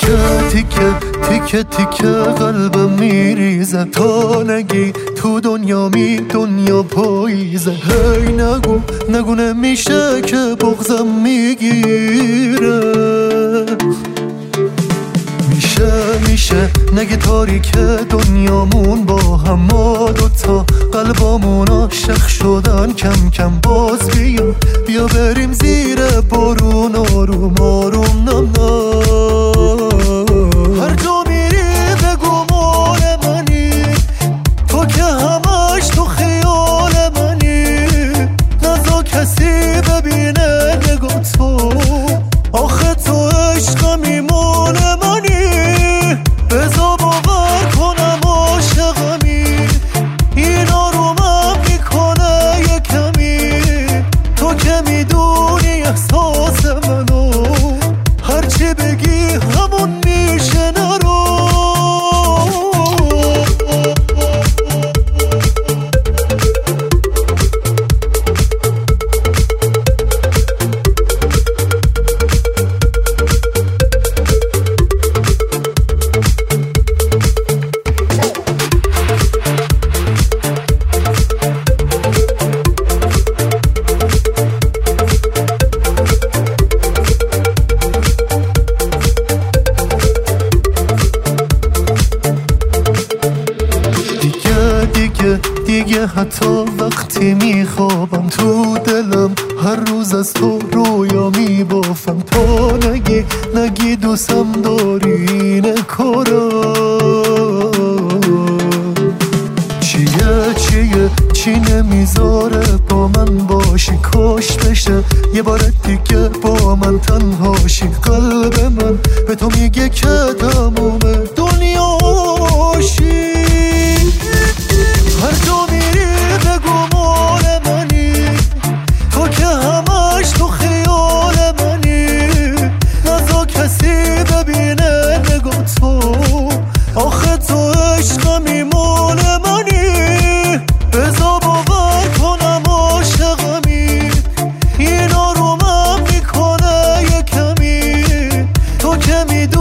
تیکه تیکه قلبم میریزه تا نگی تو دنیا پاییزه. هی نگو نمیشه که بغضم میگیره. میشه نگه تاریک دنیامون با هم ما دوتا قلبامون عاشق شدن کم کم. باز بیا بریم زیر بارون آروم آروم نم هر جا میری بگو مال منی تو که همش تو خیال منی. نذار کسی ببینه نگاه تو آخه تو عشقمی مال منی. بذار باور کنم عاشقمی این آرومم میکنه یه کمی. تو که میدونی احساس منو هرچی بگی همون میشه نرو. دیگه حتی وقتی میخوابم تو دلم هر روز از تو رویا میبافم. تا نگی دوستم داری اینه کارا چی نمیذاره با من باشی. کاش بشه یه بار دیگه با من تنهاشی. قلب من به تو میگه که تموم دنیاشی. هر جا میری بگو مال منی تو که همش تو خیال منی. نذار کسی ببینه نگاه تو آخه تو عشقمی مال منی. بذار باور کنم عاشقمی این آرومم میکنه یه کمی. تو که